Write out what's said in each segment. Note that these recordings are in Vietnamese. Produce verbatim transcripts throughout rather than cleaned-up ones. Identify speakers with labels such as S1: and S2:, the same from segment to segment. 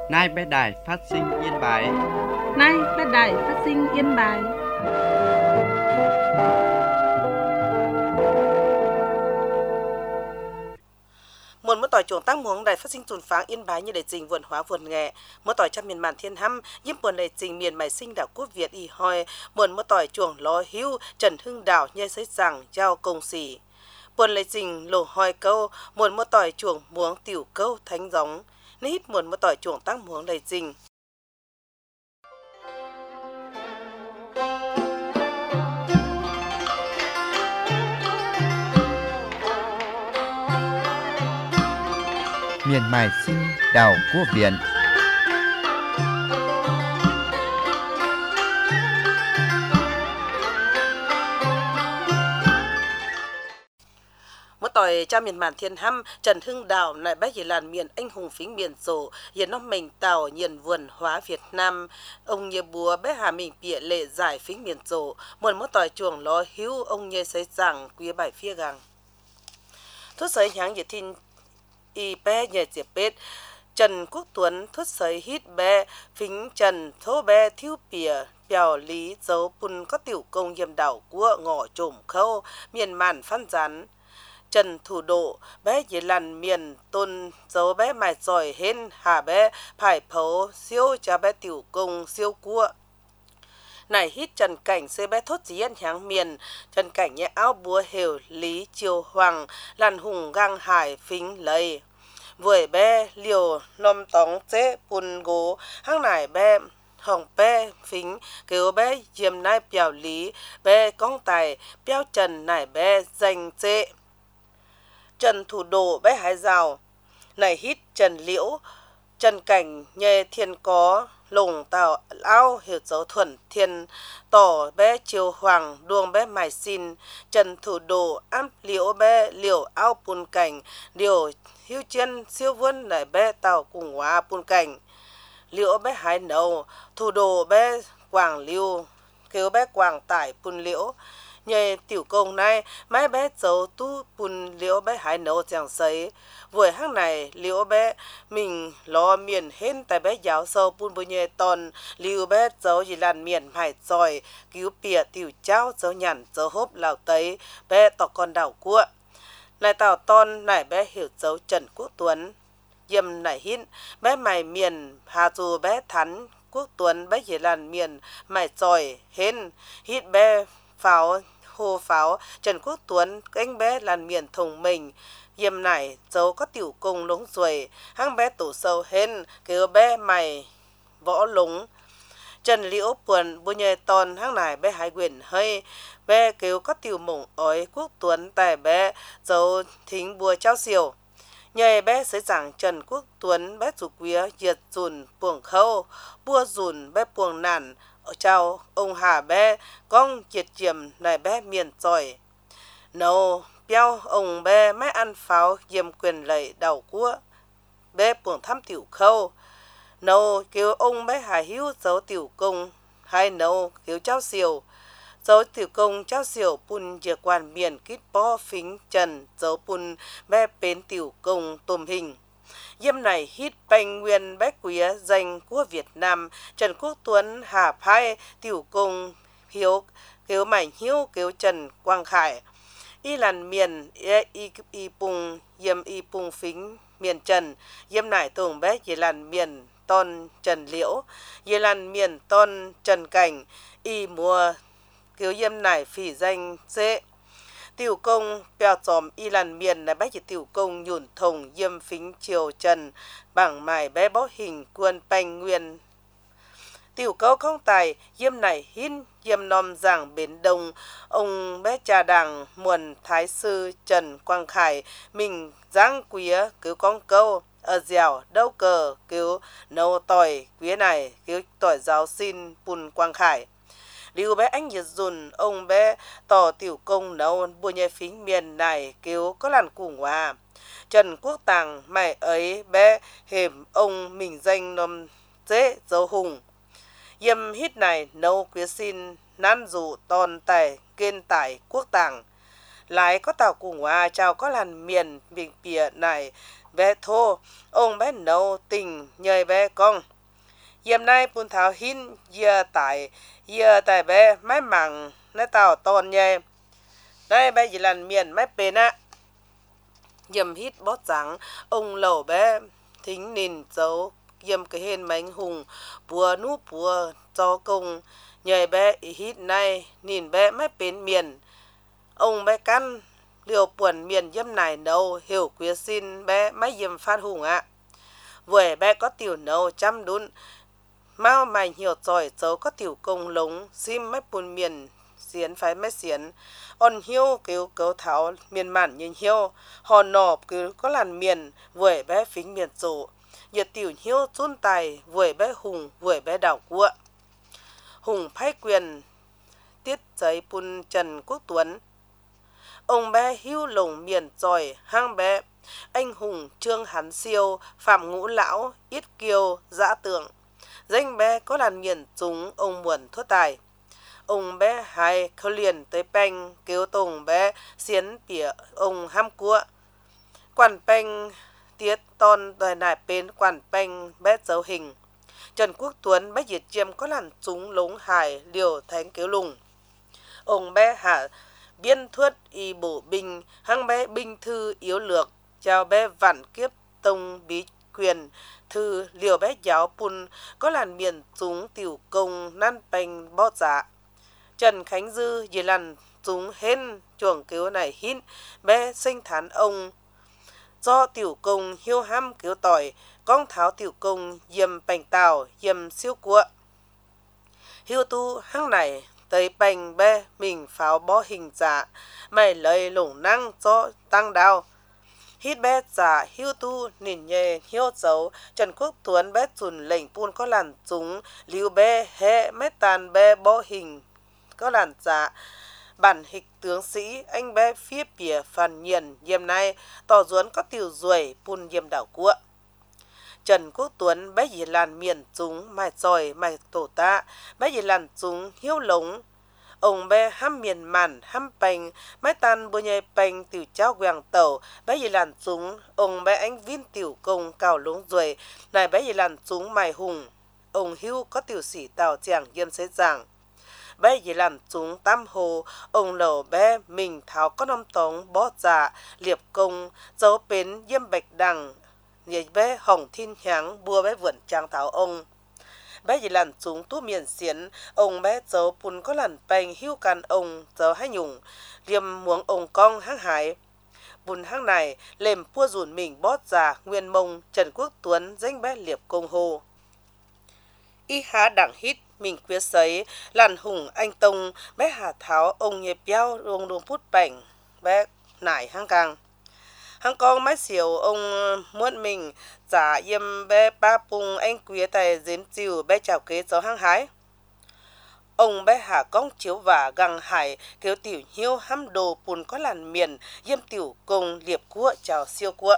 S1: Nay bé đài phát sinh Yên Bái.
S2: Nay bé đài phát sinh Yên Bái.
S3: Muốn một tỏi chuồng tăng muống đài phát sinh tuần pháng Yên Bái như để trình vườn hóa vườn nghệ, một tỏi trăm miền màn thiên hăm, nhiếp buồn để trình miền mài sinh đảo quốc Việt y hoi, muốn một tỏi chuồng ló hưu Trần Hưng Đảo nhê sấy rằng giao công sĩ. Buồn lệ trình lồ hoi câu, muốn một tỏi chuồng muống tiểu câu thánh giống, nít muốn một tỏi chuồng tăng muống lệ trình.
S1: Miền mài sinh đảo quốc Việt.
S3: Một tỏi cha miền màn thiên hăm Trần Hưng Đảo lại bách gì làn miền anh hùng phính miền rộ hiện nó mình tàu nhiền vườn hóa Việt Nam ông nhê búa bé hà mình bịa lệ giải phính miền rộ muốn một tỏi chuồng ló hữu ông nhê sấy rằng quý bài phía gàng thuốc sấy nháng nhiệt tin y bé nhẹ diệp bết Trần Quốc Tuấn thuốc sấy hít bé phính Trần thô bé thiếu bìa bèo lý dấu pun có tiểu công yểm đảo của ngõ trộm khâu miền màn phan rán Trần Thủ Độ bé dễ làn miền tôn dấu bé mài giỏi hên hà bé phải phấu siêu cho bé tiểu công siêu cua này hít Trần Cảnh xê bé thốt diễn nháng miền Trần Cảnh nhẹ áo búa hều lý triều hoàng làn hùng gang hải phính lầy vừa bé liều nom tóng chế bùn gố hăng nải bé hồng bé phính kêu bé diêm nai bèo lý bé công tài béo Trần nải bé danh chế Trần Thủ Độ bé hái rào này hít Trần Liễu Trần Cảnh nhê thiên có lùng tàu ao hiểu dấu thuần thiên tỏ bé triều hoàng đuông bé mài xin Trần Thủ Độ ám liễu bé liều ao bùn cảnh liều hưu chân siêu vươn lại bé tàu cùng hóa bùn cảnh liễu bé hái nấu Thủ Độ bé quảng liêu kêu bé quảng tải bùn liễu nhờ tiểu công này mấy bé dấu tu bùn liễu bé hái nấu chẳng sấy vừa hang này liễu bé mình lo miền hên tại bé giáo sâu bùn bùn nhẹ tòn liễu bé dấu gì làn miền hải giỏi cứu bìa tiểu trao dấu nhằn dấu hốp lào tấy bé tỏ con đảo cua lại tàu ton này bé hiểu dấu Trần Quốc Tuấn yếm này hít bé mày miền hà dù bé thắn Quốc Tuấn bé gì làn miền mày giỏi hên hít bé pháo hồ pháo Trần Quốc Tuấn anh bé làn miền thùng mình yếm này dấu có tiểu cung lúng ruồi hang bé tủ sâu hên kêu bé mày võ lúng Trần Liễu buồn bùi nhẹ tòn hang này bé hái quyền hơi bé kêu có tiểu mộng ói Quốc Tuấn tại bé dấu thính bùa trao siêu nhờ bé sấy giảng Trần Quốc Tuấn bé chủ quía diệt dùn buồng khâu bùa dùn bé buồng nản chào ông hà bé con chiệt chiềm này bé miền giỏi nấu béo ông bé mấy ăn pháo diêm quyền lệ đầu cua bé buồng thăm tiểu khâu nấu kêu ông bé hà hữu dấu tiểu công hay nấu kêu cháu siêu dấu tiểu công cháu siêu pun diệt quan miền kít bó phính Trần dấu pun bé bến tiểu công tùm hình yếm này hít bành nguyên bé quía danh của Việt Nam Trần Quốc Tuấn hà phai tiểu công hiếu kêu mảnh hiếu kêu Trần Quang Khải y làn miền y, y, y pung yếm y pung phính miền Trần yếm này tùng bé y làn miền ton Trần Liễu y làn miền ton Trần Cảnh y mùa kêu yếm này phỉ danh dễ tiểu công bèo chòm y làn miền là bách tiểu công nhủn thùng yêm phính triều Trần bảng mài bé bó hình quân bành nguyên tiểu câu không tài yêm này hin yêm nom giảng bến đông ông bé trà đảng muồn thái sư Trần Quang Khải mình giang quía cứu con câu ở dẻo đâu cờ cứu nấu tỏi quía này cứu tỏi giáo xin bùn Quang Khải liu bé anh nhiệt dùn ông bé tỏ tiểu công nấu bùa nhẹ phính miền này kêu có làn cùng hòa Trần Quốc Tàng mày ấy bé hềm ông mình danh nom dễ dấu hùng yếm hít này nấu quế xin nan dụ ton tài kên tải Quốc Tàng lái có tàu cùng hòa chào có làn miền bình bìa này bé thô ông bé nấu tình nhời bé con yếm nay bún thảo hin giờ tại giờ tại bé máy mảng nó tàu tòn nhẹ đây bé chỉ lần miền máy bền á yếm hít bót trắng ông lẩu bé thính nìn dấu yếm cái hên mánh hùng bùa nú bùa cho công nhời bé hít nay nìn bé máy bền miền ông bé căn liều buồn miền yếm này nấu hiểu quý xin bé máy yếm phát hùng ạ vừa bé có tiểu nấu chăm đun mau mày hiểu giỏi dấu có tiểu công lống sim mấy buồn miền xiến phải mấy xiến on hiếu cứu cấu tháo miền mạn nhìn hiếu họ nộp cứ có làn miền vừa bé phính miền rộ nhiệt tiểu hiếu chun tài vừa bé hùng vừa bé đảo cua hùng phái quyền tiết giấy bùn Trần Quốc Tuấn ông bé hiếu lồng miền giỏi hang bé anh hùng Trương Hán Siêu Phạm Ngũ Lão Ít Kiêu Dã Tượng danh bé có làn miền chúng ông buồn thốt tài ông bé hai khâu liền tới banh kêu tùng bé xiến bỉa ông ham cua quản banh tiết ton đời nải bên quản banh bé dấu hình Trần Quốc Tuấn bé diệt chiêm có làn chúng lống hải liều thánh kêu lùng ông bé hạ biên thuất y bổ binh hăng bé binh thư yếu lược chào bé vạn kiếp tông bí quyền thư liều bé giáo pun có làn miền chúng tiểu công nan bành bó dạ Trần Khánh Dư dì làn chúng hên chuồng cứu này hít bé sinh thán ông do tiểu công hiếu ham cứu tỏi con tháo tiểu công yếm bành tàu yếm siêu cua hiếu tu hăng này tới bành bé mình pháo bó hình dạ mày lời lủng năng cho tăng đào hít bé giả hiếu tu nền nhẹ hiếu dấu Trần Quốc Tuấn bé chùn lệnh pun có làn chúng liu bé hệ mét tàn bé bó hình có làn giả bản hịch tướng sĩ anh bé phía bìa phàn nhiền yếm này tỏ duấn có tiểu ruồi pun yếm đảo cua Trần Quốc Tuấn bé dì làn miền chúng mài giỏi mài tổ ta bé dì làn chúng hiếu lống ông bé hăm miền màn hăm bành máy tan bùa nhầy bành tiểu trao quàng tàu bé dì làn chúng ông bé anh viên tiểu công cào lống ruồi này bé dì làn chúng mài hùng ông hiếu có tiểu sĩ tàu chàng yếm xế giảng bé dì làn chúng tam hồ ông lầu bé mình tháo có nông tống bó dạ liệp công dấu bến yếm bạch đằng nhảy bé hồng thiên nháng bùa bé vườn trang tháo ông bé dì làn chúng tu miền xiến ông bé dấu pun có làn bành hiu can ông dấu hai nhung liềm muống ông cong hăng hải bùn hăng này lềm pua dùn mình bót già nguyên mông Trần Quốc Tuấn danh bé liệp công hồ y há đặng hít mình quyết sấy làn hùng anh tông bé hà tháo ông nhệp béo rong đồn phút bảnh bé nải hăng càng hăng con mái xỉu ông muốn mình giả yếm bé ba pung anh quý tài dếm chiều bé chào kế gió hăng hái ông bé hạ con chiếu và găng hải kêu tiểu hiếu hăm đồ pun có làn miền yếm tiểu công liệp cua chào siêu cua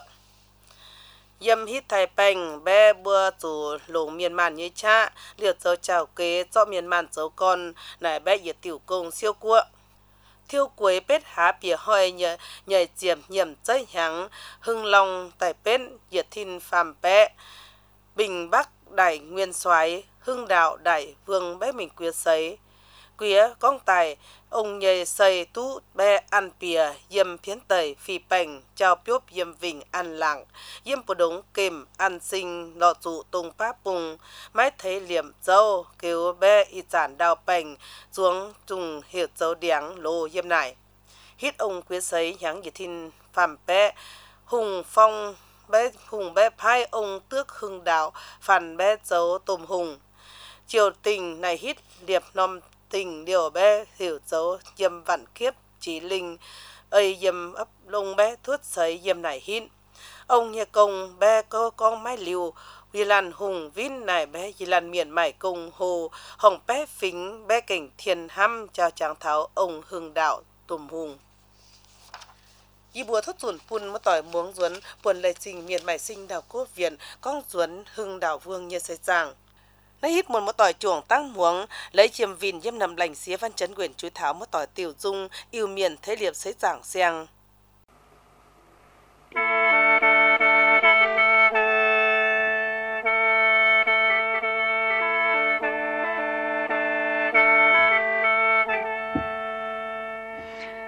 S3: yếm hít thai bành bé bua chủ lồng miền màn như cha liệt dấu chào kế cho miền màn dấu con này bé yết tiểu công siêu cua thiêu quế bết há bìa hoi nhờ nhảy chiếm nhầm chơi hắng hưng long tại bên diệt thìn phàm bé bình bắc đại nguyên soái hưng đạo đại vương bé mình quyết sấy quía con tài ông nhảy xây tú bé ăn bìa yếm phiến tẩy phi bành chào piốp yếm vinh ăn lặng yếm bồ đống kềm ăn sinh lọ trụ tung pá bùng mái thấy liềm dâu kêu bé y giản đào bành xuống trùng hiệt dấu điáng lô yếm này hít ông quyết sấy nhắn diệt thìn phàm bé hùng phong bé hùng bé phai ông tước hưng đạo phản bé dấu tôm hùng triều tình này hít liệp nom tình điều bé hiểu dấu yếm vạn kiếp trí linh ơi yếm ấp lông bé thuất sấy yếm này hít ông nhà công bé có con mái liều vì làn hùng vin này bé vì làn miền mải công hồ hồng bé phính bé cảnh thiền hăm chào tráng tháo ông hưng đạo tùm hùng y bùa thốt dùn pun mất tỏi muống duấn buồn lệ trình miền mải sinh đảo quốc viện con duấn hưng đạo vương như xây giảng nay hít một một tỏi chuồng tăng muống lấy chiêm vìn yếm nằm lành xía văn chấn quyền chú tháo một tỏi tiểu dung yêu miền thế liệp xây giảng xiang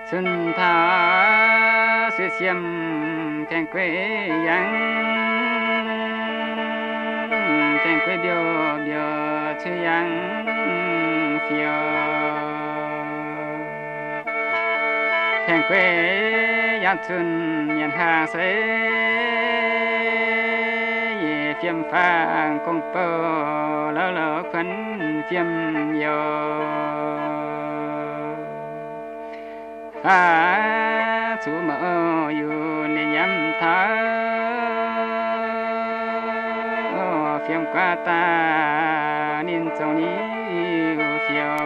S4: xuân thả sự xiêm kèn quê yang kèn quê biểu biểu chư yang phiêu kèn quê yang xuân nhân hàng sẽ phiêm phang công bơ lỡ lỡ khấn phiêm yo ha chú mơ yu li nhâm thơ phiêm qua ta nín châu ní phiêu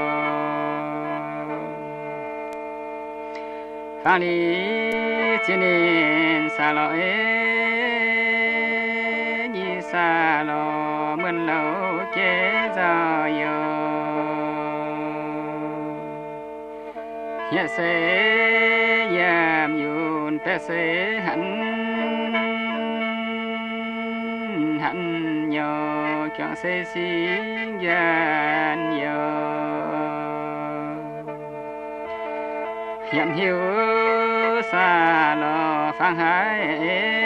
S4: pha li chi nín sa lo sa lo mân lâu chế giờ yo hiện sẽ yam yun pe sẽ hẳn hẳn yo chẳng sẽ xin gian yo hiện hiu sa lo phang hải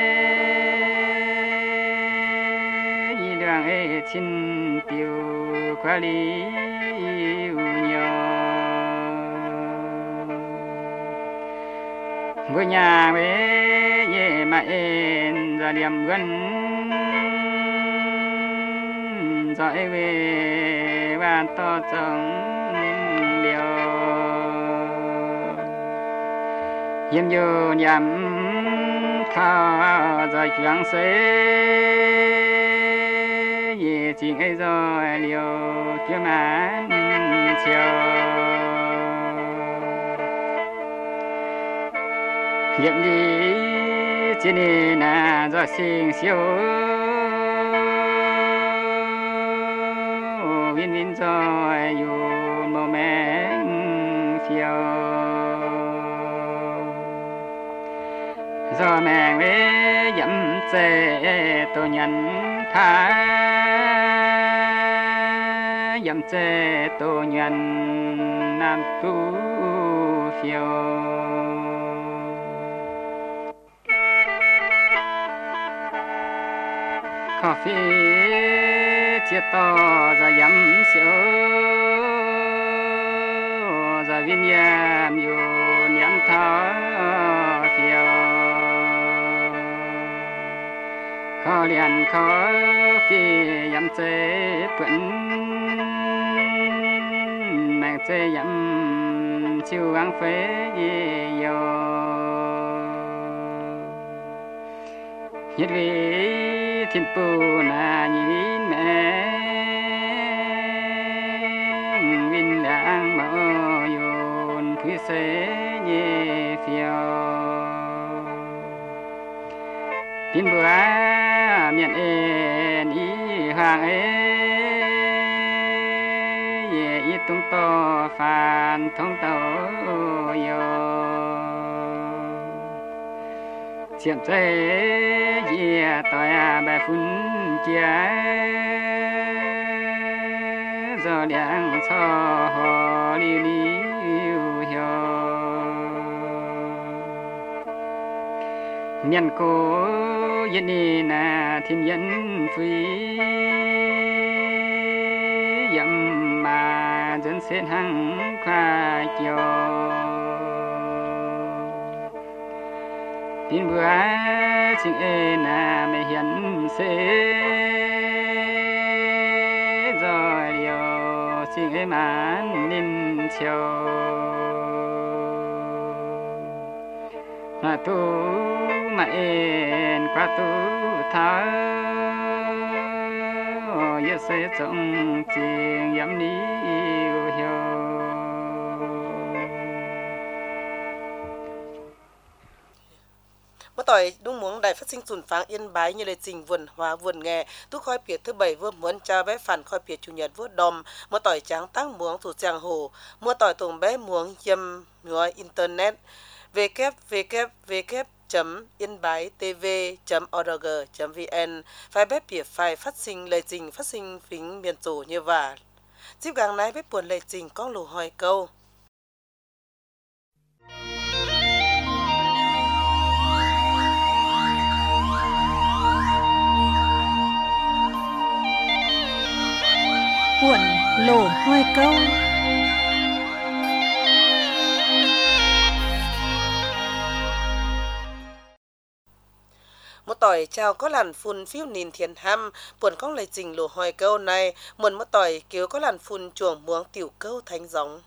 S4: đường ấy chín tiêu qua lý nhỏ với nhà với ye mà en ra điểm gần rồi về ban to trong điều hiếm vô nhầm thà rồi chẳng sẽ chỉ ngay rồi liều kia mà chiều hiện đi trên này là do sinh siêu vinh vinh rồi dù màu mẹ phiêu do mẹ với dẫm xe tôi nhận tha dẫm xe tôi nhận nam tu phiêu cà phê chia to ra dẫm siêu ra viên yam yu nhắm thở phiêu khó liền khó phi dẫm chế tuấn mang chế dẫm chiêu ăn phế yo nhất vì thiên phụ na nhìn mẹ vinh đang mở yun quý sẽ nhẹ phiêu tin bữa miền en ý hàng ấy ye ít tung to phàn thông tàu yo chiếm chế ye toa bài phun chia giờ đang cho họ liu liu yo miền cô yên đi na thiên nhân phi dầm mà dân sen hăng khoa chiều tin bữa chính e na mẹ hiền sẽ rồi điều chính e mãn nín chiều mà tu mà en qua tu thở yêu sẽ trong chuyện dám ní hiểu
S3: Mỗi tội đúng muốn đài phát sinh tuần pháng Yên Bái như lời trình vườn hóa vườn nghe tú khói biệt thứ bảy vừa muốn cha bé phản khói biệt chủ nhật vừa đom mỗi tội tráng tăng muống thủ giang hồ mỗi tội tùng bé muống dâm ngói internet www chấm yên bái tv chấm org chấm vn phải bé biệt phải phát sinh lời trình phát sinh phính miền tổ như và tiếp gang này bé buồn lời trình con lù hỏi câu
S2: hoi câu
S3: một tỏi chào có làn phun phiêu nín thiền ham buồn con lời trình lùa hoi câu này muốn một tỏi kiểu có làn phun chuồng muống tiểu câu thánh giống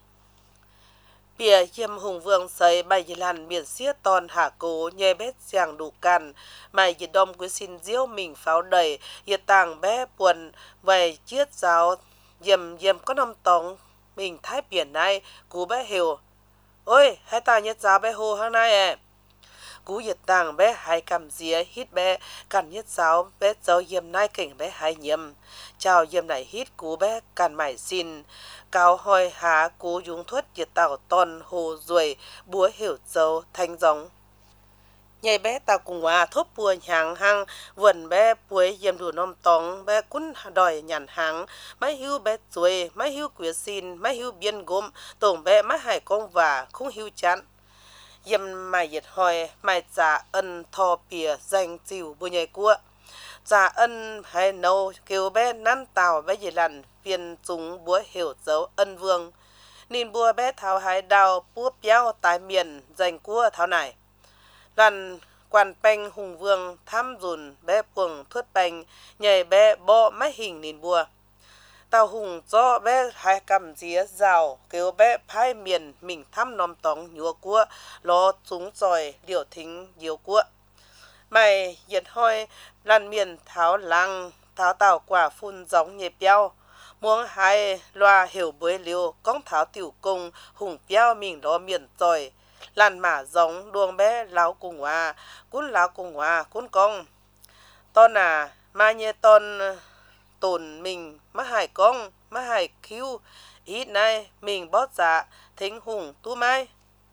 S3: bìa hiêm hùng vương xây bay dì làn miền xiết toàn hạ cố nhê bét giang đủ cằn mày dì đông quý xin diêu mình pháo đầy dì tàng bé buồn về chiết giáo dìm dìm có năm tống mình thái biển này cú bé hiểu ôi hai ta nhất giáo bé hồ hôm nay à cú nhiệt tàng bé hai cầm dĩa hít bé cằn nhất giáo bé giáo dìm nay kỉnh bé hai nhiễm chào dìm này hít cú bé cằn mải xin cao hoi há cú dùng thuất nhiệt tàu toàn hồ ruồi búa hiểu dấu thanh giống nhảy bé tàu cùng hòa thốt bùa nhàng hăng vườn bé buổi dìm đủ nôm tóng bé cún đòi nhàn háng máy hưu bé chuối máy hưu quế xin máy hưu biên gốm tổng bé máy hải công và không hưu chán dìm mày nhiệt hỏi mày trả ân thò bìa dành chịu bùa nhảy cua trả ân hay nâu kêu bé năn tàu bé dì lằn viên chúng búa hiểu dấu ân vương nên bùa bé tháo hái đào búa béo tại miền dành cua tháo này lần quan banh hùng vương thăm dùn bé buồng thuất banh nhảy bé bo máy hình nên bùa tàu hùng cho bé hai cầm dĩa rào kêu bé phai miền mình thăm nóm tóng nhúa cua lo chúng rồi liều thính diều cua mày nhiệt hoi lần miền tháo lăng tháo tàu quả phun giống nhẹ béo muốn hai loa hiểu bới liều con tháo tiểu cung hùng béo mình đó miền rồi lần mà giống đuông bé láo cùng hòa cún láo cùng hòa cún công ton à mà như ton tồn mình má hải công má hải cứu ít này mình bót dạ thính hùng tu mai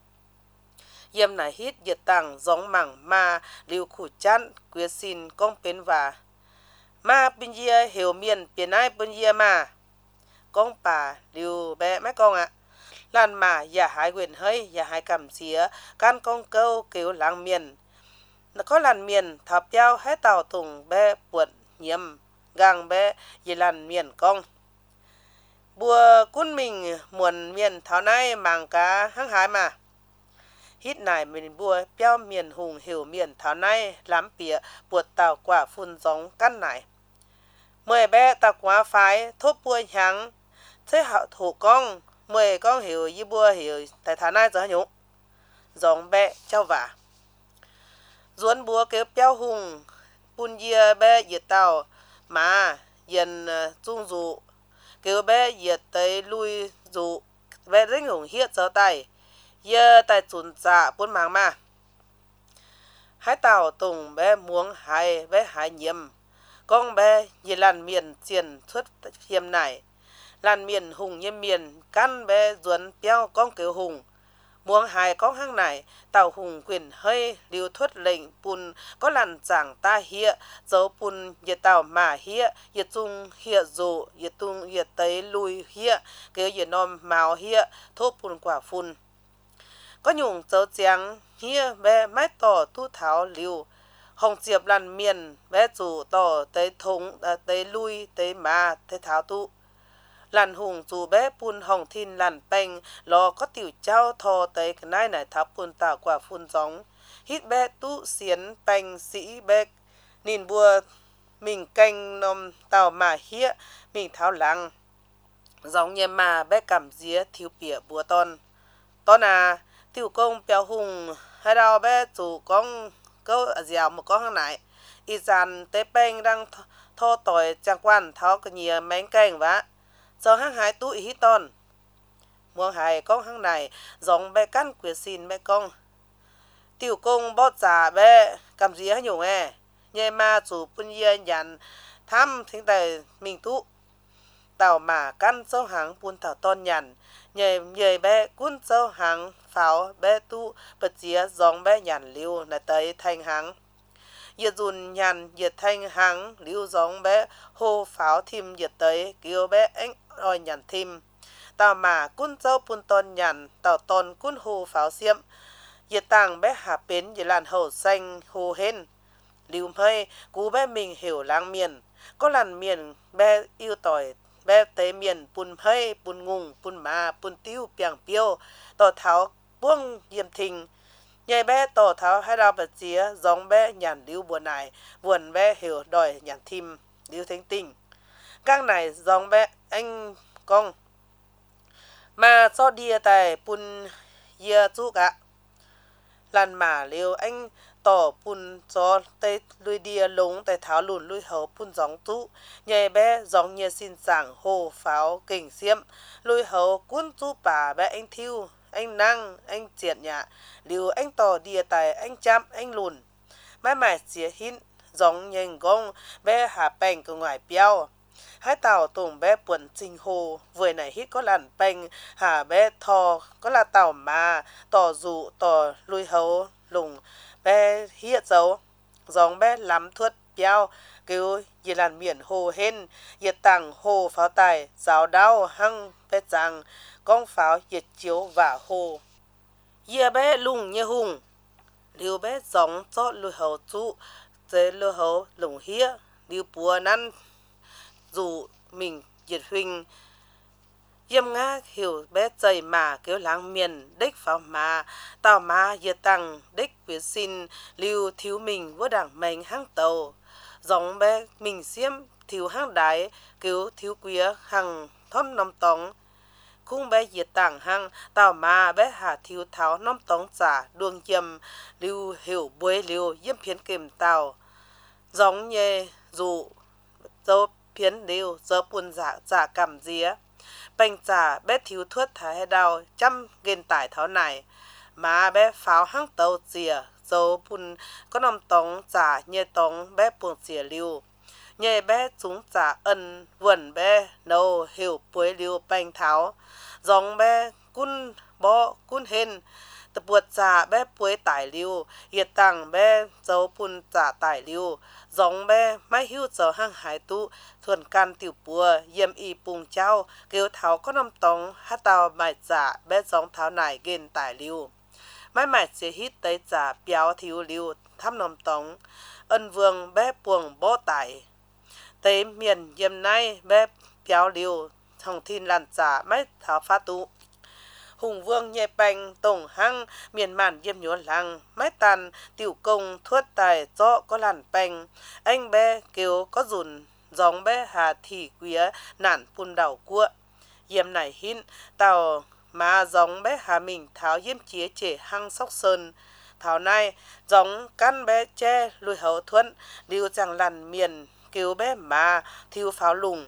S3: yếm này hít nhiệt tàng giống mảng mà liều khủ chăn quyết xin công bên và mà bên kia hiểu miền biển ai bên kia mà công bà liều bé mấy con ạ à. Lan mà giả hái quyền hơi giả hái cầm xía can công câu cứu làng miền nó có làn miền thập giao hết tàu thùng bé buồn nhiễm gang bé vì làn miền công bùa cún mình muộn miền thảo nay màng cá hăng hái mà hít này mình bùa béo miền hùng hiểu miền thảo nay lắm bìa buộc tàu quả phun giống căn này mười bé tàu quả phái thốt bùa nhắng thế hạo thủ công mười con hiểu như bùa hiểu tại thảo nay giờ nhũ giống bé trao vả duốn búa kéo béo hùng bùn dìa bé diệt tàu mà dần trung dụ kêu bé diệt tới lui dụ bé rất hùng hiết gió tay giờ tại chuẩn dạ bốn mảng mà hai tàu tùng bé muống hai bé hai nhiễm con bé như làn miền tiền xuất hiểm này làn miền hùng như miền căn bé duốn béo con kêu hùng muống hai con hang này tàu hùng quyền hơi liều thuất lệnh bùn có làn chẳng ta hịa dấu bùn nhiệt tàu mà hịa nhiệt tung hịa dụ nhiệt tung nhiệt tới lui hịa kêu nhiệt nôm màu hịa thốt bùn quả phun có nhung dấu trắng hịa bé mái tỏ tu tháo liều hồng diệp làn miền bé chủ tỏ tới thúng tới lui tới mà tới tháo tu làn hùng dù bé bùn hồng thiên làn bèn lo có tiểu trao thò tới cái này này tháp bùn tạo quả phun giống hít bé tu xiến bèn sĩ bé nhìn bùa mình canh nôm tàu mà hía mình tháo lăng giống như mà bé cảm día thiếu bỉa bùa ton ton à tiểu công béo hùng hay đâu bé chủ con câu dẻo một con hàng này y dàn tế bèn đang thô tỏi trang quan tháo cái nhiều mén canh vá do hăng hái tụi hít ton muông hài con hăng này giống bé căn quyết xin bé công tiểu công bót giả bé cầm gì hay nhung e nhẹ mà chủ bún ye nhàn thăm thính tài mình tụ tàu mà căn sâu hàng buôn thảo ton nhàn nhẹ nhẹ bé cuốn sâu hàng pháo bé tụ bật dĩa giống bé nhàn liu là tới thành hàng nhiệt dùn nhàn nhiệt thanh hàng liu giống bé hô pháo thêm nhiệt tới kêu bé anh rồi nhàn thêm tàu mà cún dâu bún ton nhàn tàu ton cún hô pháo xiêm nhiệt tàng bé hạ bến nhiệt làn hậu xanh hô hên liu hơi cú bé mình hiểu làng miền có làn miền bé yêu tỏi bé tế miền bùn hơi bùn ngùng bùn mà bùn tiêu piang piêu tỏ tháo buông yếm thình nhảy bé tỏ tháo hai đào bật chía giống bé nhàn điếu buồn này buồn bé hiểu đòi nhàn thìm điếu thánh tình các này giống bé anh con mà cho đi tại bùn yê chú cả lần mà liều anh tỏ bùn cho tây lui đi lúng tại tháo lùn lui hậu bùn giống chú nhảy bé giống như xin sảng hồ pháo kình xiêm lui hậu cuốn chú bà bé anh thiêu anh năng anh triệt nhạ liều anh tỏ đi tại anh chăm anh lùn mãi mãi xía hít giống nhìn gông bé hạ bèn của ngoài béo hai tàu tùng bé buồn trình hồ vừa này hít có làn bèn hạ bé thò có là tàu mà tỏ dụ tỏ lui hấu lùng bé hiết dấu giống bé lắm thuất béo kêu như làn miền hồ hên nhiệt tàng hồ pháo tài giáo đau hăng bé rằng con pháo nhiệt chiếu và hồ yê bé lùng như hùng liều bé giống cho lui hấu chú dễ lưu hấu lùng hía liều bùa năn dù mình nhiệt huynh yếm ngã hiểu bé dày mà kêu láng miền đích pháo mà tàu mà nhiệt tăng đích quyết xin liều thiếu mình vô đảng mình hang tàu giống bé mình xiêm thiếu hang đáy kêu thiếu quía hằng thom nóm tóng khung bé nhiệt tảng hang tàu mà bé hạ thiếu tháo nóm tóng giả đuông yếm liều hiểu bối liều yếm phiến kềm tàu giống như dù dấu phiến liều dấu buồn giả giả cảm día bánh giả bé thiếu thuất thái hay đau chăm ghen tải tháo này mà bé pháo hăng tàu dìa dấu buồn có nằm tống giả nhẹ tống bé buồn dìa liều nhẹ bé chúng giả ân vườn bé nâu hiểu bối liều bánh tháo giống bé cun bó cun hên tập buộc giả bé bối tải liều hiệt tăng bé dấu buồn giả tải liều giống bé mai hưu giờ hang hải tu thuần can tiểu bùa yếm y bùng trao kêu tháo có năm tống hát tàu mải giả bé giống tháo này ghen tải liu mai mải sẽ hít tới giả béo thiếu liu thăm năm tống ân vương bé buồng bó tải tới miền yếm nay bé béo liu thằng thiên làn giả mai tháo phá tu hùng vương nhẹ bành tổng hăng miền màn yếm nhúa lăng mái tàn tiểu công thuất tài rõ có làn bành anh bé kêu có dùn giống bé hà thị quía nản phun đảo cua yếm này hin tàu mà giống bé hà mình tháo yếm chía trẻ hăng sóc sơn tháo này giống căn bé che lùi hậu thuận liu chẳng làn miền kêu bé mà thiêu pháo lùng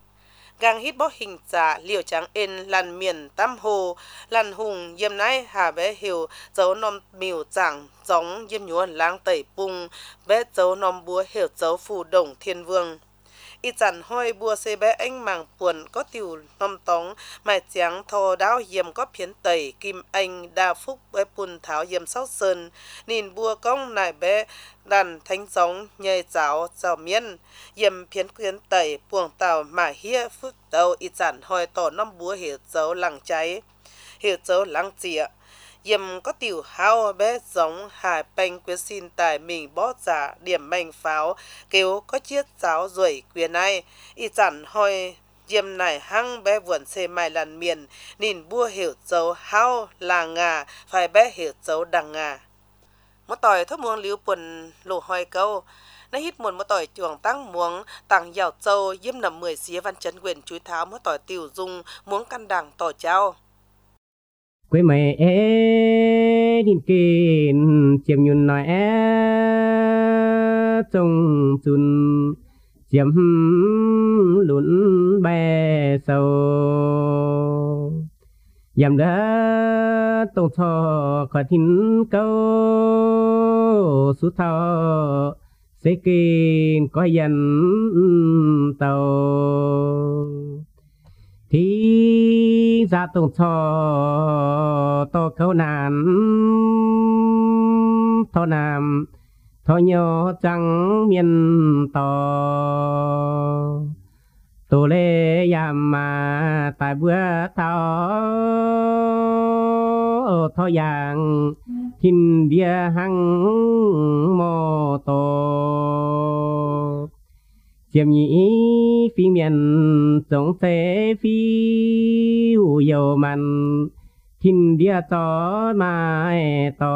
S3: gang hít bó hình giả liều trắng ên làn miền tam hồ làn hùng yếm nái hà bé hiểu dấu nòm miều chẳng giống yếm nhúa láng tẩy bung bé dấu nòm búa hiểu dấu phù đồng thiên vương ít chẳng hoi bùa xê bé anh màng buồn có tiểu nòm tóng mài trắng thò đáo yếm có phiến tẩy kim anh đa phúc bé bùn tháo yếm sóc sơn nhìn bùa cong nải bé đàn thánh giống nhây giáo giáo miên yếm phiến phiến tẩy buồng tàu mà hia phước đầu ít chẳng hoi tỏ nòm búa hiểu dấu lăng cháy hiểu dấu lăng chĩa yếm có tiểu hao bé giống hải banh quyết xin tài mình bó giả điểm manh pháo kêu có chiết giáo ruồi quyền này y chẳng hoi yếm này hăng bé vườn xê mai làn miền nhìn bua hiểu dấu hao là ngà phải bé hiểu dấu đằng ngà một tỏi thấp muông liu quần lù hoi câu nó hít một một tỏi chuồng tăng muống tăng giàu châu yếm nằm mười xía văn chấn quyền chúi tháo một tỏi tiểu dung muống căn đằng tỏ trao
S5: quê mày ế điên kên chiếm nhún nói ế trông chun chiếm lún bè sâu dầm đã tông thọ khỏi thính câu sút thọ sẽ kên có dần tàu thì ra tông thọ to câu nàn thọ nam thọ nhỏ trắng miền to tổ lê yam mà tại bữa thọ thọ yang thiên địa hăng mô tô chiêm nhĩ phi miền sống thế phi dầu mặn thiên địa to mai to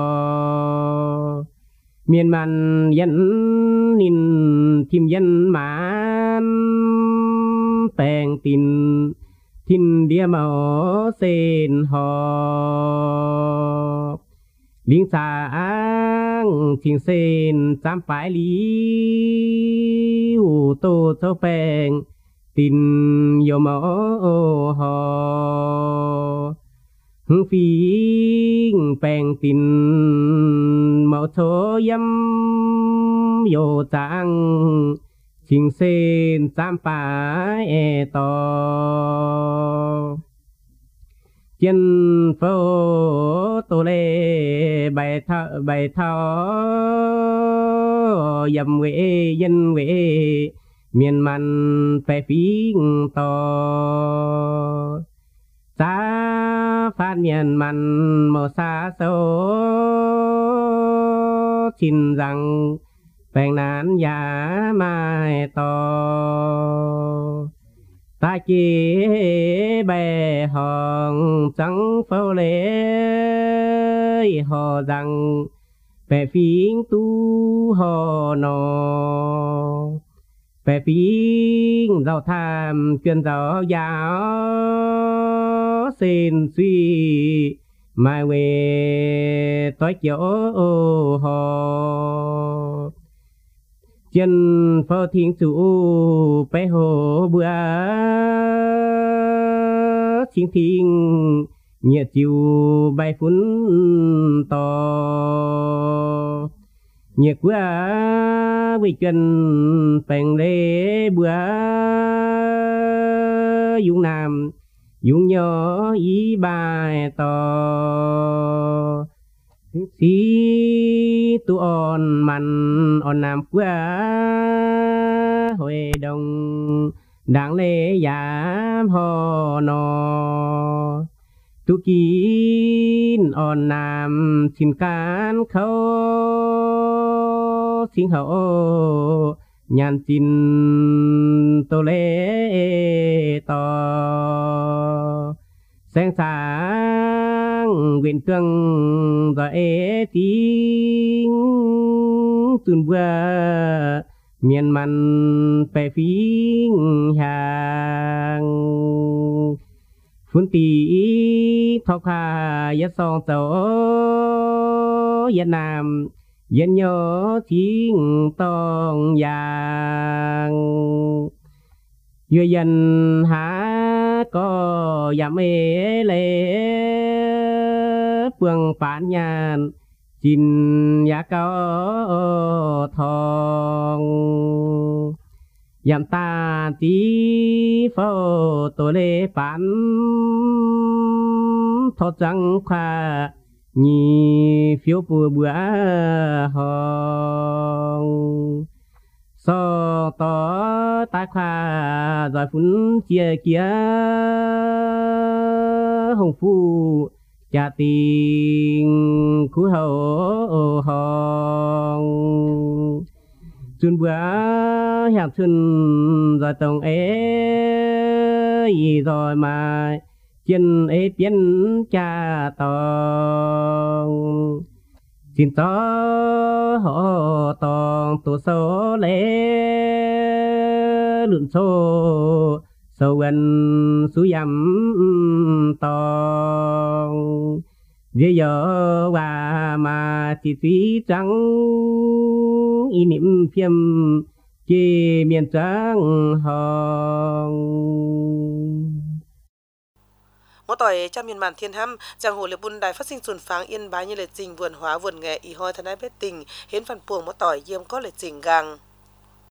S5: miền mặn dân nín thìm dân mãn bèn tin thiên địa màu sen hò liên sáng thiên sen trăm phải lý u tô thâu bèn tin yo màu hò hương phi bèn tin màu thô yếm yo trang chính sen trăm phải to chân phố tô lê bài thao bài thao dầm quê dân quê miền man phải phí to xa phát miền man màu xa xấu xin rằng bèn nán giá mai to ta chỉ bè hòn trắng phao lễ họ rằng bè phiến tu họ nọ bè phiến giàu tham chuyên giàu giáo xin suy mai về tối chiều họ chân phao thiên chủ bé hồ bữa thiên thiên nhiệt chiều bay phun to nhiệt quá với chân bèn lê bữa dung nam dung nhỏ ý bài to si tu on man on nam quá hồi đông đáng lễ giảm ho nọ tu kín on nam xin can khâu xin hậu nhàn xin tô lễ to sáng sáng nguyện tương rồi tiếng tuôn bữa miền man phải phiến hàng phun tí thọc hà yết song tàu Việt Nam dân nhớ tiếng tông vàng vừa dân há có giảm ế lệ phương phản nhàn chín giá cao thong giảm ta tí phô tổ lê phản thoát răng khoa nhì phiếu bùa bữa hong so to ta khoa rồi phun chia kia hồng phu cha tình cú hậu hong xuân bữa hẹn xuân rồi tổng ấy rồi mà chân ấy biến cha tòng xin to họ tòng tổ số lễ luận số sâu gần suy dầm tòng dễ dở và mà chỉ suy trắng ý niệm phim chỉ miền trắng hồng
S3: mỗi tối trong miền màn thiên hâm giang hồ lệ bùn đài phát sinh xuân pháng yên bái như lệ trình vườn hóa vườn nghệ y hoi thân ái bết tình hiến phần puồng mỗi tối yếm có lệ trình gang